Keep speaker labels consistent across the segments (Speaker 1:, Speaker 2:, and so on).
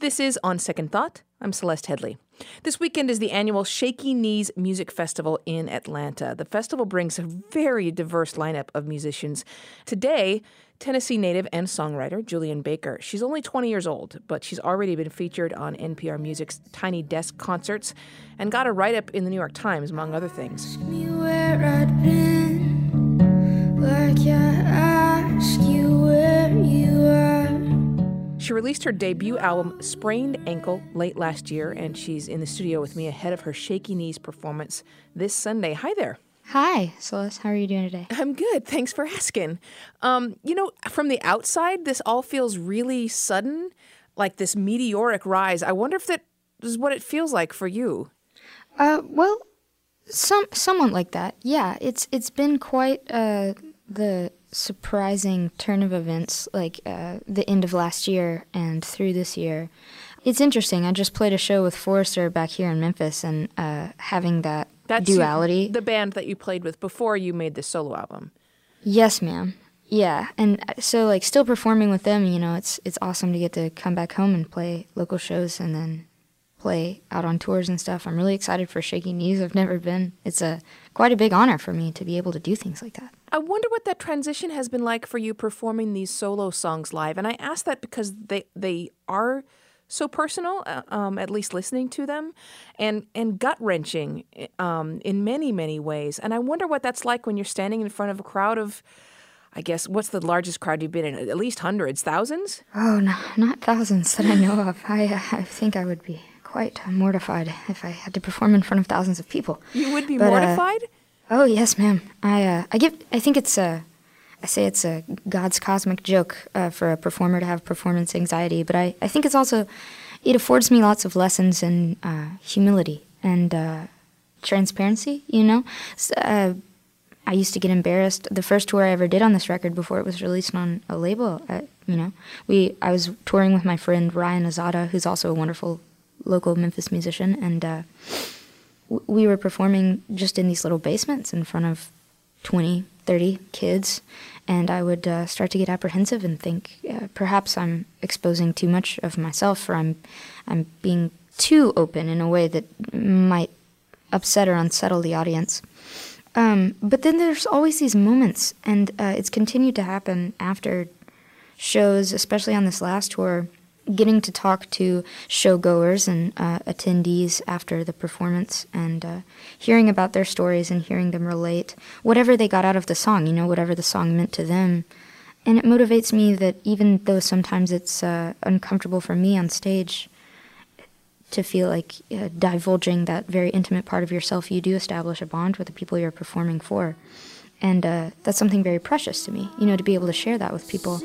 Speaker 1: This is On Second Thought. I'm Celeste Headley. This weekend is the annual Shaky Knees Music Festival in Atlanta. The festival brings a very diverse lineup of musicians. Today, Tennessee native and songwriter Julian Baker. She's only 20 years old, but she's already been featured on NPR Music's Tiny Desk concerts and got a write-up in the New York Times, among other things.
Speaker 2: Ask me where I'd been, like I ask you where you are.
Speaker 1: She released her debut album, Sprained Ankle, late last year, and she's in the studio with me ahead of her Shaky Knees performance this Sunday. Hi there.
Speaker 3: Hi, Celeste. How are you doing today?
Speaker 1: I'm good. Thanks for asking. From the outside, this all feels really sudden, like this meteoric rise. I wonder if that is what it feels like for you.
Speaker 3: Well, somewhat like that. Yeah, it's been quite the surprising turn of events, like the end of last year and through this year. It's interesting. I just played a show with Forrester back here in Memphis, and having that's duality.
Speaker 1: The band that you played with before you made this solo album.
Speaker 3: Yes, ma'am. Yeah, and so like still performing with them, it's awesome to get to come back home and play local shows and then play out on tours and stuff. I'm really excited for Shaky Knees. I've never been. It's quite a big honor for me to be able to do things like that.
Speaker 1: I wonder what that transition has been like for you performing these solo songs live. And I ask that because they are so personal, at least listening to them, and gut-wrenching in many, many ways. And I wonder what that's like when you're standing in front of a crowd of, I guess, what's the largest crowd you've been in? At least hundreds, thousands?
Speaker 3: Oh, no, not thousands that I know of. I think I would be quite mortified if I had to perform in front of thousands of people.
Speaker 1: You would be mortified?
Speaker 3: Oh, yes, ma'am. I think it's I say it's a God's cosmic joke for a performer to have performance anxiety, but I think it's also, it affords me lots of lessons in humility and transparency, So, I used to get embarrassed. The first tour I ever did on this record before it was released on a label, I was touring with my friend Ryan Azada, who's also a wonderful local Memphis musician, and we were performing just in these little basements in front of 20, 30 kids, and I would start to get apprehensive and think perhaps I'm exposing too much of myself, or I'm being too open in a way that might upset or unsettle the audience. But then there's always these moments, and it's continued to happen after shows, especially on this last tour, getting to talk to showgoers and attendees after the performance and hearing about their stories and hearing them relate whatever they got out of the song, whatever the song meant to them. And it motivates me that even though sometimes it's uncomfortable for me on stage to feel like divulging that very intimate part of yourself, you do establish a bond with the people you're performing for. And that's something very precious to me, to be able to share that with people.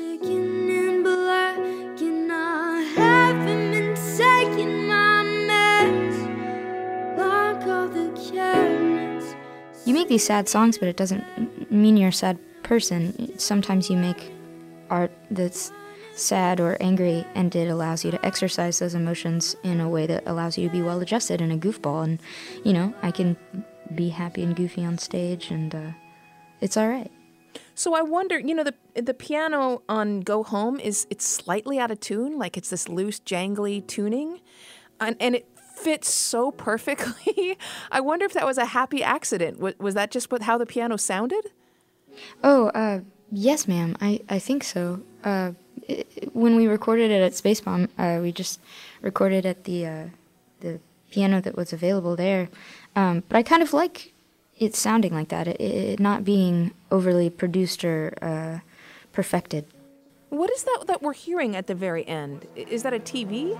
Speaker 3: You make these sad songs, but it doesn't mean you're a sad person. Sometimes you make art that's sad or angry, and it allows you to exercise those emotions in a way that allows you to be well-adjusted and a goofball. And, I can be happy and goofy on stage, and it's all right.
Speaker 1: So I wonder, the piano on Go Home it's slightly out of tune, like it's this loose, jangly tuning, and it fits so perfectly. I wonder if that was a happy accident. Was that just how the piano sounded?
Speaker 3: Oh, yes, ma'am. I think so. When we recorded it at Space Bomb, we just recorded at the piano that was available there. But I kind of like it sounding like that, it not being overly produced or perfected.
Speaker 1: What is that we're hearing at the very end? Is that a TV?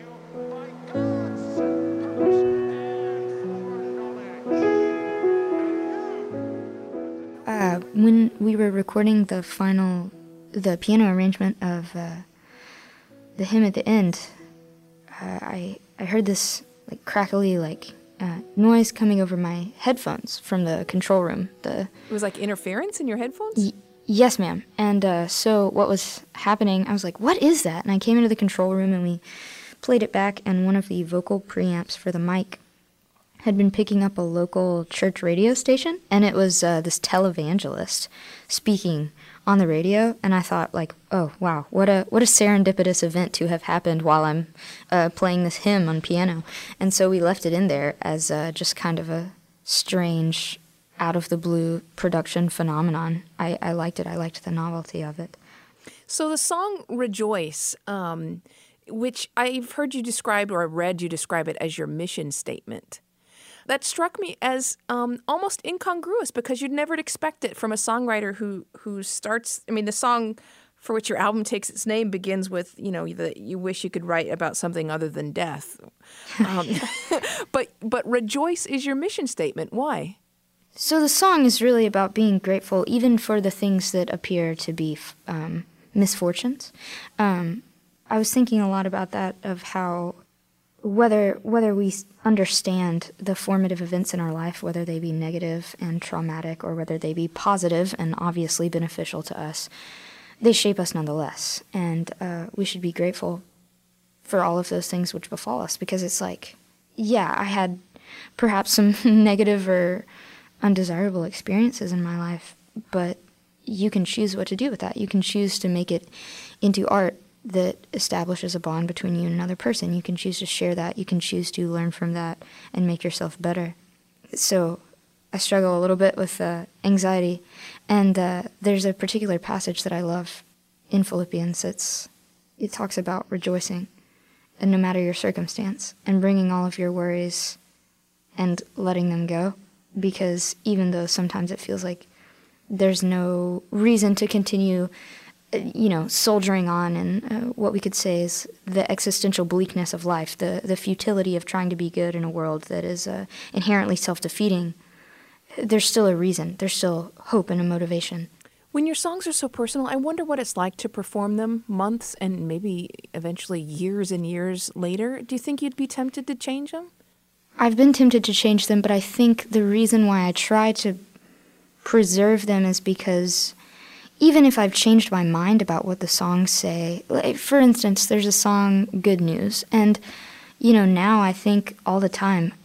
Speaker 3: When we were recording the piano arrangement of the hymn at the end, I heard this crackly noise coming over my headphones from the control room. It
Speaker 1: was like interference in your headphones?
Speaker 3: Yes, ma'am. And so what was happening, I was like, what is that? And I came into the control room and we played it back, and one of the vocal preamps for the mic had been picking up a local church radio station, and it was this televangelist speaking on the radio, and I thought, like, oh, wow, what a serendipitous event to have happened while I'm playing this hymn on piano. And so we left it in there as just kind of a strange, out-of-the-blue production phenomenon. I liked it. I liked the novelty of it.
Speaker 1: So the song Rejoice, which I've heard you describe, or read you describe it as your mission statement, that struck me as almost incongruous, because you'd never expect it from a songwriter who starts. I mean, the song for which your album takes its name begins with, you wish you could write about something other than death. But Rejoice is your mission statement. Why?
Speaker 3: So the song is really about being grateful, even for the things that appear to be misfortunes. I was thinking a lot about that, of how whether we understand the formative events in our life, whether they be negative and traumatic or whether they be positive and obviously beneficial to us, they shape us nonetheless. And we should be grateful for all of those things which befall us, because it's like, yeah, I had perhaps some negative or undesirable experiences in my life, but you can choose what to do with that. You can choose to make it into art that establishes a bond between you and another person. You can choose to share that. You can choose to learn from that and make yourself better. So I struggle a little bit with anxiety, and there's a particular passage that I love in Philippians. It talks about rejoicing, and no matter your circumstance, and bringing all of your worries and letting them go, because even though sometimes it feels like there's no reason to continue soldiering on, and what we could say is the existential bleakness of life, the futility of trying to be good in a world that is inherently self-defeating, there's still a reason. There's still hope and a motivation.
Speaker 1: When your songs are so personal, I wonder what it's like to perform them months and maybe eventually years and years later. Do you think you'd be tempted to change them?
Speaker 3: I've been tempted to change them, but I think the reason why I try to preserve them is because even if I've changed my mind about what the songs say, like, for instance, there's a song, Good News, and, now I think all the time,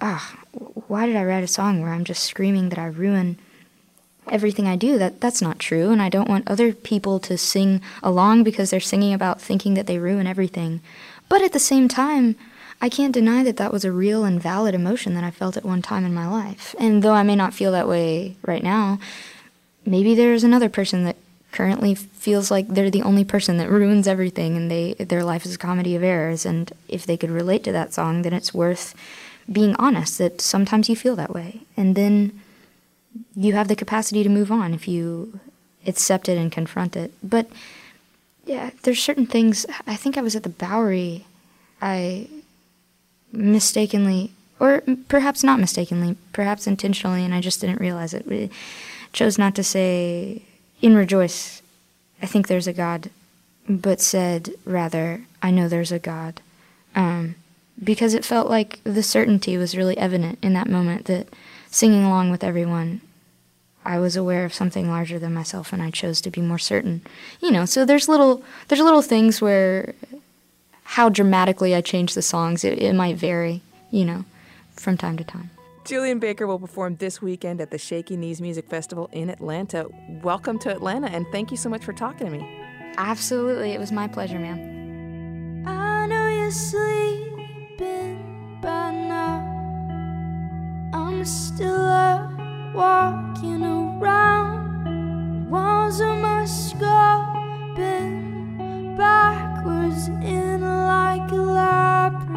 Speaker 3: why did I write a song where I'm just screaming that I ruin everything I do? That's not true, and I don't want other people to sing along because they're singing about thinking that they ruin everything. But at the same time, I can't deny that that was a real and valid emotion that I felt at one time in my life. And though I may not feel that way right now, maybe there's another person that currently feels like they're the only person that ruins everything, and their life is a comedy of errors. And if they could relate to that song, then it's worth being honest that sometimes you feel that way. And then you have the capacity to move on if you accept it and confront it. But yeah, there's certain things. I think I was at the Bowery. I mistakenly, or perhaps not mistakenly, perhaps intentionally, and I just didn't realize it. We chose not to say, in Rejoice, I think there's a God, but said, rather, I know there's a God. Because it felt like the certainty was really evident in that moment, that singing along with everyone, I was aware of something larger than myself, and I chose to be more certain. So there's little things where how dramatically I change the songs, it might vary, from time to time.
Speaker 1: Julien Baker will perform this weekend at the Shaky Knees Music Festival in Atlanta. Welcome to Atlanta, and thank you so much for talking to me.
Speaker 3: Absolutely. It was my pleasure, ma'am.
Speaker 2: I know you're sleeping by now. I'm still up, walking around. Walls of my skull bend backwards in like a labyrinth.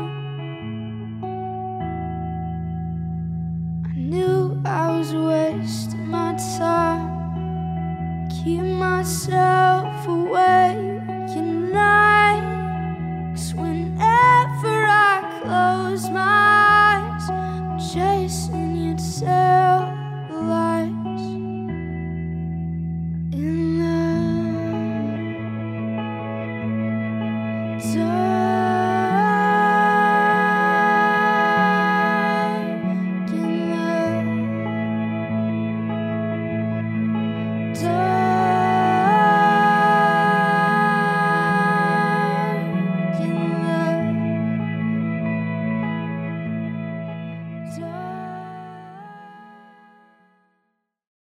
Speaker 2: I was wasting my time, keep myself awake at night. 'Cause whenever I close my eyes, I'm chasing your tail lights in the dark.